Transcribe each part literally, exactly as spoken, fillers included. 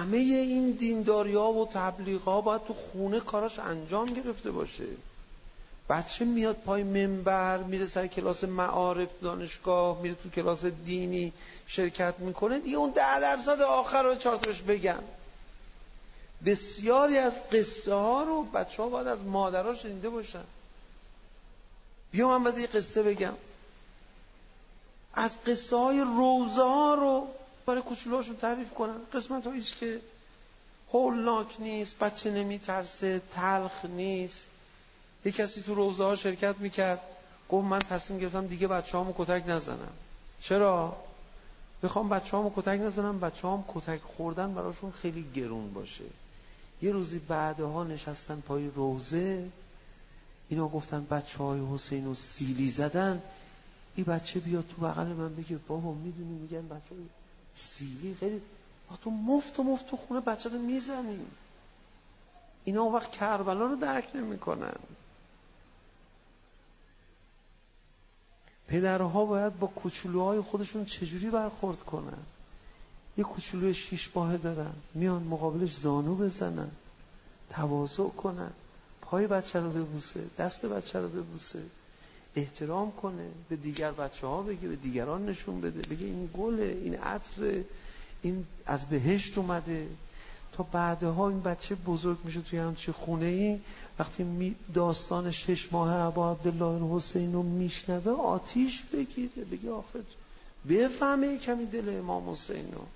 همه این دینداری ها و تبلیغ ها باید تو خونه کاراش انجام گرفته باشه. بچه میاد پای منبر، میره سر کلاس معارف دانشگاه، میره تو کلاس دینی شرکت میکنه، دیگه اون ده درصد آخر رو چهار تا بهش بگن. بسیاری از قصه ها رو بچه ها باید از مادرها شنیده باشن. بیا من باید یه قصه بگم. از قصه های روزه ها رو برای کوچولوهاشون تعریف کنن. قسمت هاییش که هولناک نیست، بچه نمی ترسه، تلخ نیست. یه کسی تو روزه ها شرکت میکرد، گفت من تصمیم گرفتم دیگه بچه هامو کتک نزنم. چرا؟ میخوام بچه هامو کتک نزنم، بچه هام کتک خوردن براشون خیلی گرون باشه. یه روزی بعدها نشستن پای روزه، اینا گفتن بچه های حسین رو سیلی زدن. این بچه بیاد تو بغل من بگه بابا میدونی میگن بچه های سیلی خیلی، تو مفت و مفت تو خونه بچه رو میزنی. اینا اون وقت کربلا رو درک نمی کنن. پدرها باید با کوچولوهای خودشون چجوری برخورد کنن. یه کوچولوی شیش ماهه دارن، میان مقابلش زانو بزنن، تواضع کنن، پای بچه رو ببوسه، دست بچه رو ببوسه، احترام کنه، به دیگر بچه ها بگه، به دیگران نشون بده، بگه این گله، این عطره، این از بهشت اومده. تا بعدها این بچه بزرگ میشه توی همچی خونه ای، وقتی داستان شش ماه ابا عبدالله الحسین رو میشنوه آتیش بگیره، بگه آخه بفهمه کمی دل امام حسین رو.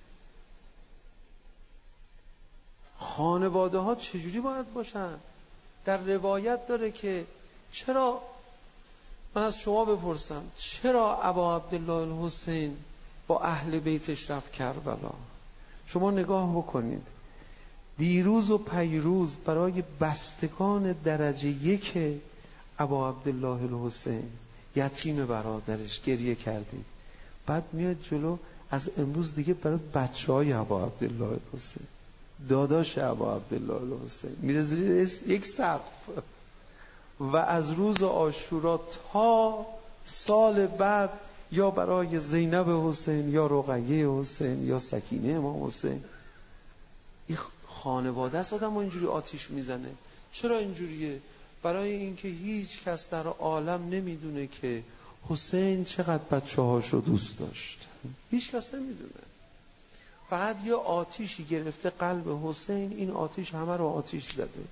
خانواده ها چجوری باید باشن؟ در روایت داره که چرا، من از شما بپرسم، چرا ابا عبدالله الحسین با اهل بیتش رفت کربلا؟ شما نگاه بکنید، دیروز و پیروز برای بستگان درجه یک ابا عبدالله الحسین، یتیم برادرش، گریه کردید. بعد میاد جلو از امروز دیگه برای بچه های ابا عبدالله الحسین، داداش ابا عبدالله الحسین، میره زیر یک سقف. و از روز عاشورا تا سال بعد یا برای زینب حسین یا رقیه حسین یا سکینه امام حسین. این خانواده است آدم اینجوری آتیش میزنه. چرا اینجوریه؟ برای اینکه هیچ کس در عالم نمیدونه که حسین چقدر بچه هاشو دوست داشت. هیچ کس نمیدونه. فقط یه آتیشی گرفته قلب حسین، این آتیش همه رو آتیش زده.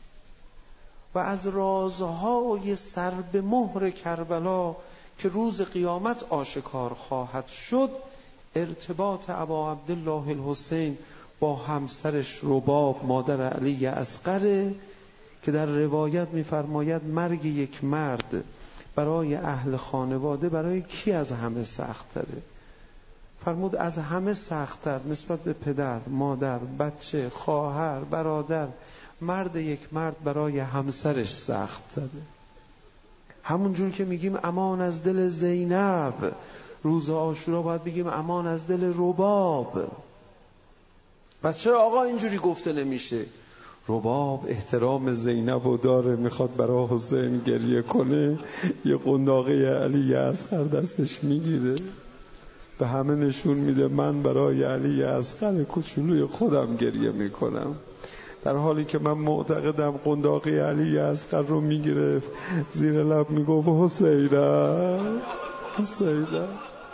و از رازهای سر به مهر کربلا که روز قیامت آشکار خواهد شد، ارتباط ابا عبدالله الحسین با همسرش رباب مادر علی اصغر، که در روایت می‌فرماید مرگ یک مرد برای اهل خانواده برای کی از همه سخت‌تره؟ فرمود از همه سخت‌تر نسبت به پدر، مادر، بچه، خواهر، برادر، مرد یک مرد برای همسرش سخت‌تره. همون جور که میگیم امان از دل زینب، روز عاشورا باید بگیم امان از دل رباب. پس چرا آقا اینجوری گفته نمیشه؟ رباب احترام زینب رو داره، میخواد برای حسین گریه کنه، یه قنداقه علی اصغر دستش میگیره، به همه نشون میده من برای علی اصغر کوچولوی خودم گریه میکنم، در حالی که من معتقدم قنداقه علی اصغر رو میگرفت زیر لب میگفت حسینه حسینه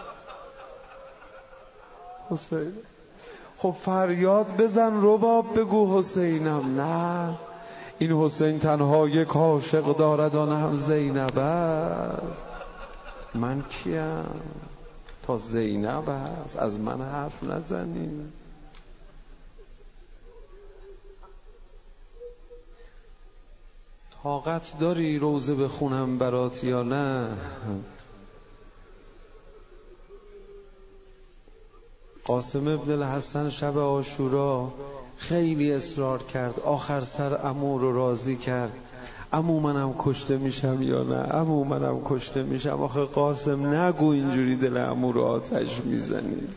حسینه. خب فریاد بزن رباب بگو حسینم. نه، این حسین تنها یک عاشق دارد آن هم زینب است. من کیم تا زینب است؟ از من حرف نزنی. طاقت داری روزه بخونم برات یا نه؟ قاسم ابن الحسن شب عاشورا خیلی اصرار کرد، آخر سر عمو رو راضی کرد. عمو منم کشته میشم یا نه؟ عمو منم کشته میشم. آخه قاسم نگو اینجوری دل عمو رو آتش میزنی.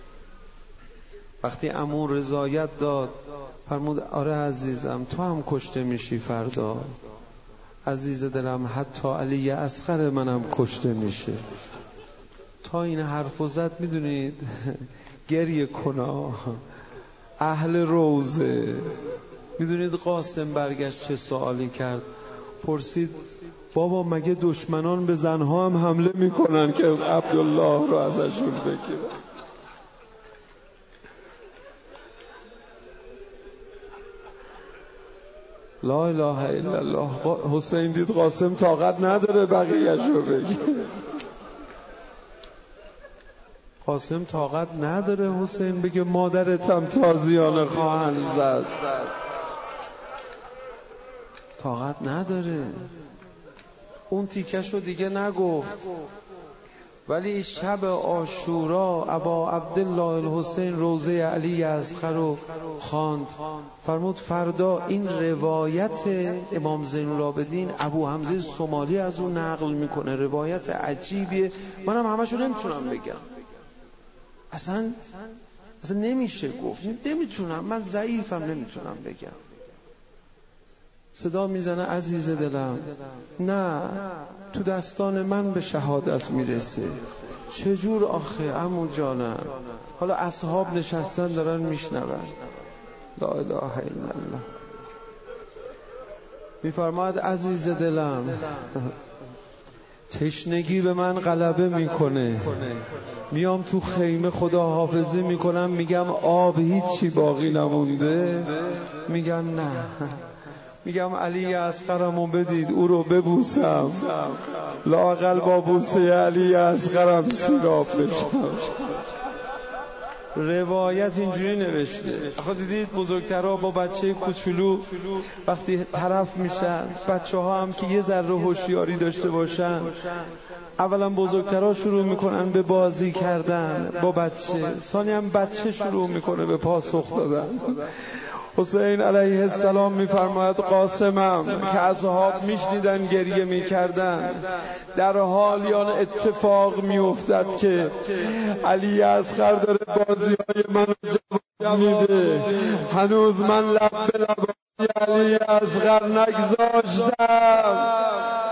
وقتی عمو رضایت داد فرمود آره عزیزم تو هم کشته میشی فردا. عزیز دلم حتی علی اصغر منم کشته میشه. تا این حرفو زد میدونید گریه کنا اهل روزه. میدونید قاسم برگشت چه سوالی کرد؟ پرسید بابا مگه دشمنان به زنها هم حمله میکنن که عبدالله رو ازشون بگیرن؟ لا اله الا الله. حسین دید قاسم طاقت نداره بقیه‌شو بگه. قاسم طاقت نداره حسین بگه مادرتم تازیانه خواهند زد. طاقت نداره. اون تیکش رو دیگه نگفت. ولی شب عاشورا ابا عبدالله الحسین روزه علی اصغر رو خواند. فرمود فردا این روایت امام زین العابدین ابو حمزه صومالی از اون نقل میکنه. روایت عجیبیه، منم همشو نمیتونم بگم، اصلا اصلا نمیشه گفت، نمیتونم، من ضعیفم نمیتونم بگم. صدا میزنه عزیز دلم، نه تو دستان من به شهادت میرسه. چجور آخه عمو جانم؟ حالا اصحاب نشستن دارن میشنون. لا اله الا الله. میفرماد عزیز دلم، تشنگی به من غلبه میکنه، میام تو خیمه خدا حافظی میکنم، میگم آب هیچی باقی نمونده؟ میگن نه. میگم علی اصغرمو بدید او رو ببوسم، لااقل با بوسه علی اصغرم سیراب بشم. روایت اینجوری نوشته. آخه دیدید بزرگترها با بچه کوچولو وقتی طرف میشن، بچه ها هم که یه ذره هوشیاری داشته باشن، اولا بزرگترها شروع میکنن به بازی کردن با بچه، ثانی هم بچه شروع میکنه به پاسخ دادن. حسین علیه السلام میفرماید قاسمم که اصحاب میشنیدن گریه میکردن، در حال یا اتفاق میافتد که علی اصغر داره بازیهای منو جواب میده، هنوز من لب به لب علی اصغر نگذاشتم.